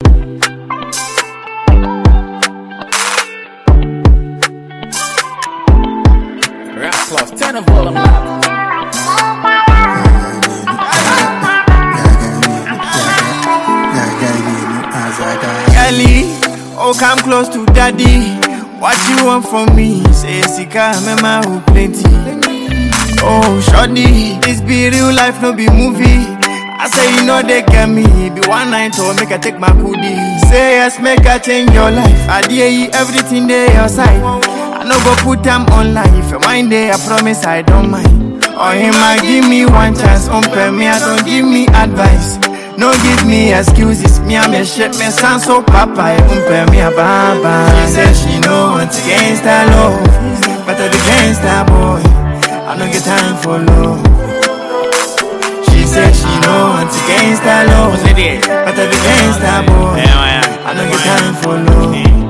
Turn the volume up. Ellie, oh come close to daddy. What you want from me? Say Sika, mama who plenty. Oh shorty, this be real life, no be movie. I say you know they get me. Be one night or make I take my goodie. Say yes, make I change your life. I dare you everything there your side. I no go put them online. If you mind there, I promise I don't mind. Or him, I give me one chance. Pay me, I don't give me advice. No give me excuses. Me, I'm a shit, me sound so papa. Pay me a baba. She said she know what's against that love, but I be against that boy. I don't get time for love. She said she know what's against that love, but I be against that boy. I don't get time for love.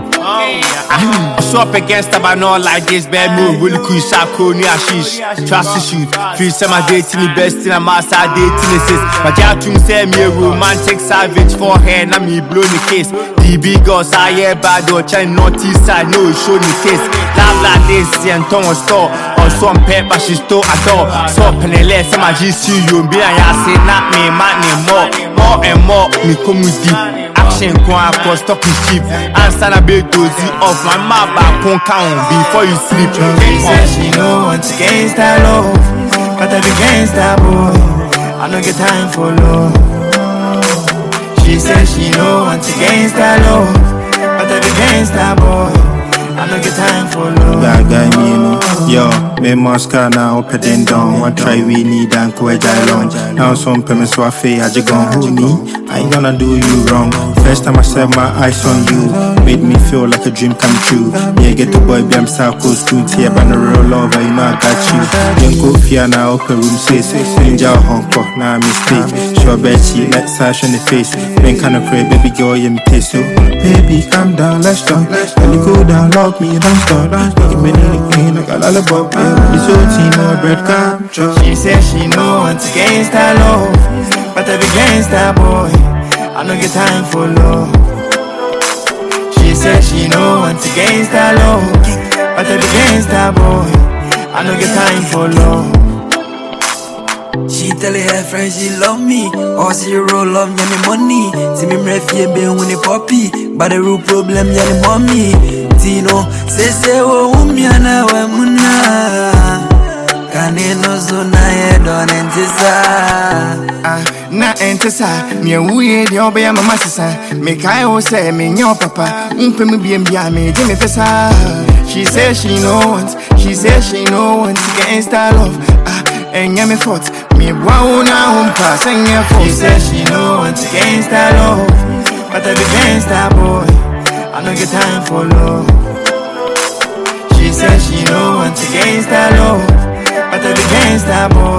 So up against them, I know like this, bad move. Really cool, Sako, Nia Shish. Trust issue. Feel some of dating the best in a master dating assist. But you have to say me a romantic savage for her, and me blow the case. DB girls, I hear bad or China notice, I know show the case. Love like this, and Tom store. Or some pepper, she stole a door. So penele, some of you see you, be I say, not me, man, more and more, me come with deep. Action kwa for stock is cheap. Answer a bit dozy off my mouth back on count before you sleep. She said she know what's against that love, but I be against that boy. I don't get time for love. She said she know what's against that love, but I be against that boy. I don't get time for love. That guy me no. Yo, me Moscow now up and down. One try we need and go long. Now some pay me so I feel I just gon' hold me. I ain't gonna do you wrong. First time I set my eyes on you, made me feel like a dream come true. Yeah, get the boy be I'm Sako school here, but no real lover, you know I got you. Then go fear now up a room 6. Ninja Hong Kong, now I mistake. Sure bet she let sash on the face. Then kind of pray, baby girl, you me taste you. Baby, calm down, let's talk. When you go down, lock me, don't stop. Give me anything, like a lullaby. This whole team, no bread capture. She said she know what's against that love, but I be against that boy. I don't get time for love. She said she know what's against that love, but I be against that boy. I don't get time for love. She tell her friends she love me, or zero love me money. See me refie be when it poppy, but the real problem ya the mommy. Tino say wo umiana we muna. Kane no zona ye don entisa. Na entisa, me wuye di obe ya mama sisa. Me kai o say me nyo papa, umpe me biembia me je me fesa. She said she know once, she said she know once against that love. And yeah me fought, me wow na humpa, sing your fault. She said she know once against that love, but I be against that boy. I don't get time for love. She said she know once against that love, but I be against that boy.